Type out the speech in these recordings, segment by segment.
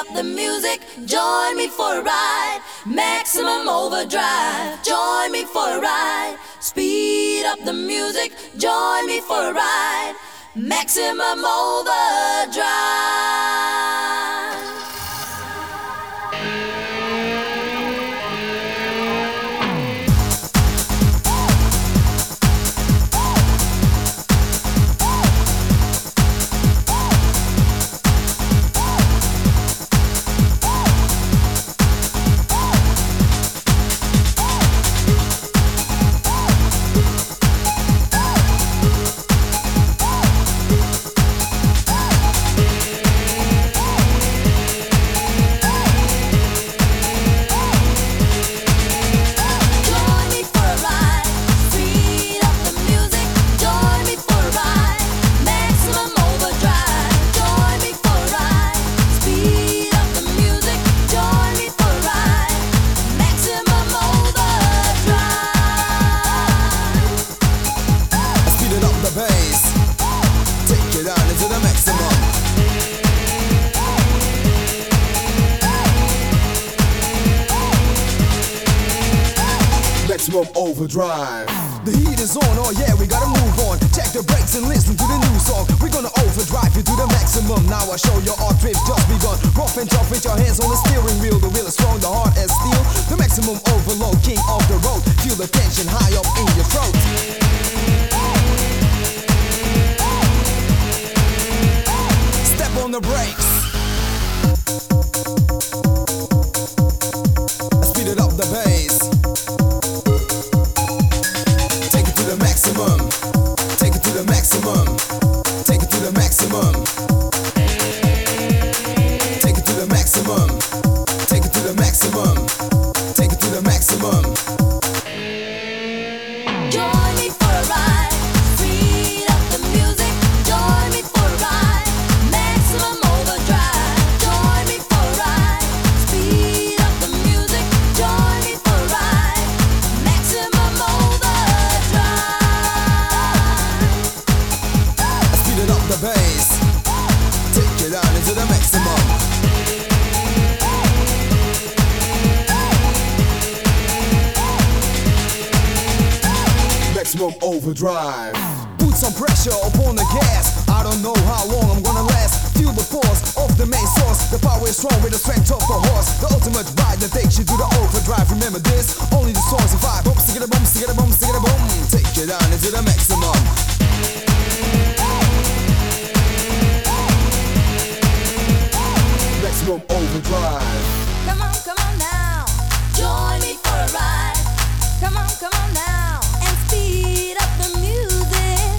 up the music, join me for a ride. Maximum overdrive, join me for a ride. Speed up the music, join me for a ride. Maximum overdrive. Maximum overdrive. The heat is on, oh yeah, we gotta move on. Check the brakes and listen to the new song. We're gonna overdrive you to the maximum. Now I show your art drift just begun. Rough and tough with your hands on the steering wheel. The wheel is strong, the heart as steel. The maximum overload, king of the road. Feel the tension high up in your throat. Step on the brakes. Speed it up the bass. Take it to the maximum. Take it to the maximum. Take it to the maximum. Take it to the maximum. Take it to the maximum. Take it to the maximum. Join me for a ride. Speed up the music. Join me for a ride. Maximum overdrive. Join me for a ride. Speed up the music. Join me for a ride. Maximum overdrive. Speed it up the bass. Take it down into the maximum. Maximum overdrive. Put some pressure upon the gas. I don't know how long I'm gonna last. Feel the force of the main source. The power is strong with the strength of a horse. The ultimate ride that takes you to the overdrive. Remember this, only the songs survive. Boom, stick it a boom, stick it a boom, stick it a boom. Take it down into the maximum. Maximum overdrive. Come on now. Join me for a ride. Come on now. And speed up the music.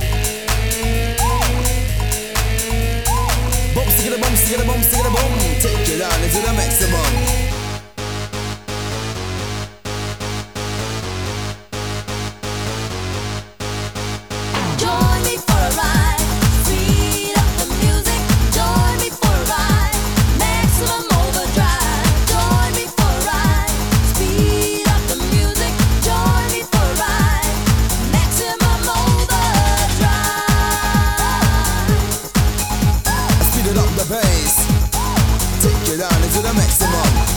Boom, stick it a boom, stick it a boom, stick it a boom. Take it down into the maximum. Join me for a ride. Speed up the music. Join me for a ride. Maximum overdrive. Join me for a ride. Speed up the music. Join me for a ride. Maximum overdrive. Speed it up the bass. Take it down into the maximum.